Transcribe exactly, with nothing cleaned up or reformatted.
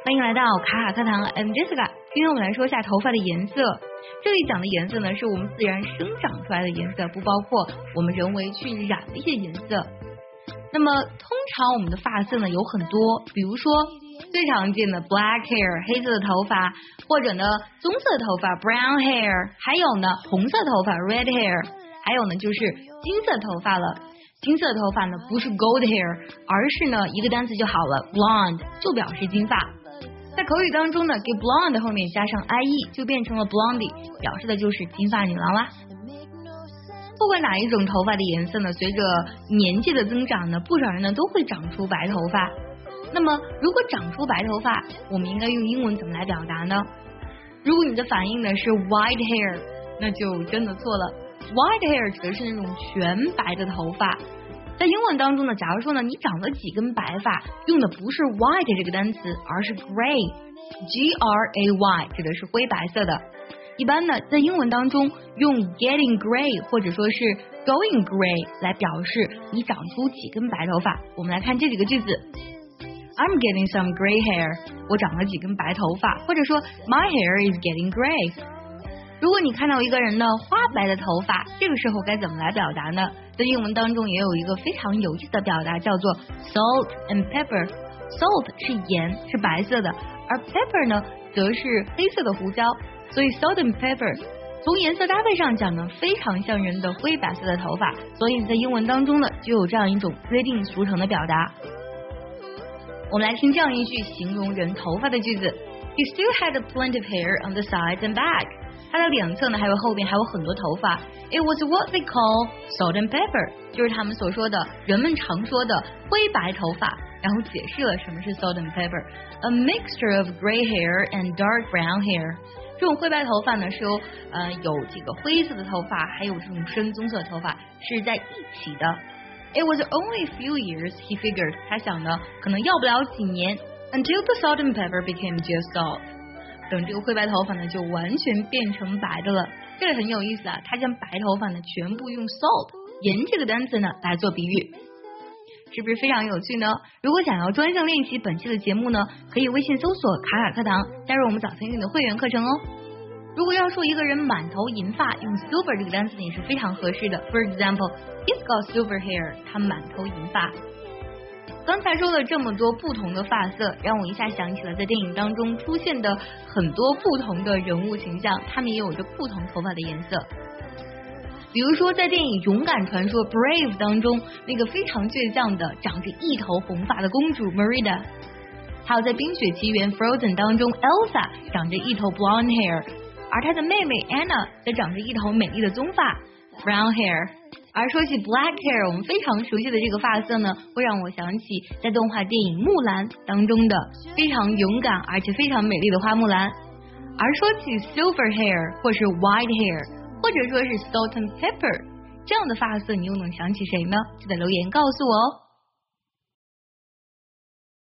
欢迎来到卡卡课堂 ，I'm Jessica。今天我们来说一下头发的颜色。这里讲的颜色呢，是我们自然生长出来的颜色，不包括我们人为去染的一些颜色。那么通常我们的发色呢有很多，比如说最常见的 black hair 黑色的头发，或者呢棕色的头发 brown hair， 还有呢红色头发 red hair， 还有呢就是金色头发了。金色头发呢不是 gold hair， 而是呢一个单词就好了 blonde， 就表示金发。在口语当中呢，给 blonde 后面加上 ie 就变成了 blondie， 表示的就是金发女郎啦。不管哪一种头发的颜色呢，随着年纪的增长呢，不少人呢都会长出白头发。那么如果长出白头发，我们应该用英文怎么来表达呢？如果你的反应呢是 white hair， 那就真的错了。White hair 指的是那种全白的头发。在英文当中呢，假如说呢你长了几根白发，用的不是 white 这个单词，而是 gray， G R A Y 指的是灰白色的。一般呢在英文当中用 getting gray 或者说是 going gray 来表示你长出几根白头发。我们来看这几个句子。I'm getting some gray hair， 我长了几根白头发，或者说 My hair is getting gray。如果你看到一个人呢花白的头发，这个时候该怎么来表达呢？在英文当中也有一个非常有意思的表达，叫做 salt and pepper。 Salt 是盐，是白色的，而 pepper 呢则是黑色的胡椒，所以 salt and pepper 从颜色搭配上讲呢，非常像人的灰白色的头发，所以在英文当中呢就有这样一种约定俗成的表达。我们来听这样一句形容人头发的句子。 He still had plenty of hair on the sides and back。它的两侧呢还有后边还有很多头发。 It was what they call salt and pepper， 就是他们所说的人们常说的灰白头发，然后解释了什么是 salt and pepper， A mixture of gray hair and dark brown hair。 这种灰白头发呢是由呃有这个灰色的头发还有这种深棕色的头发是在一起的。 It was only a few years, he figured， 他想呢可能要不了几年 until the salt and pepper became just salt，等这个灰白头发呢就完全变成白的了。这个很有意思啊，他将白头发呢全部用 salt 盐这个单词呢来做比喻，是不是非常有趣呢？如果想要专项练习本期的节目呢，可以微信搜索卡卡课堂，加入我们早餐英语的会员课程哦。如果要说一个人满头银发，用 silver 这个单词也是非常合适的。 For example, he's got silver hair， 他满头银发。刚才说了这么多不同的发色，让我一下想起了在电影当中出现的很多不同的人物形象，他们也有着不同头发的颜色。比如说在电影《勇敢传说》 Brave 当中，那个非常倔强的长着一头红发的公主 Merida， 还有在《冰雪奇缘》Frozen 当中 Elsa 长着一头 blonde hair， 而她的妹妹 Anna 则长着一头美丽的棕发 brown hair。而说起 black hair， 我们非常熟悉的这个发色呢，会让我想起在动画电影《木兰》当中的非常勇敢而且非常美丽的花木兰。而说起 silver hair 或是 white hair， 或者说是 salt and pepper 这样的发色，你又能想起谁呢？记得留言告诉我哦。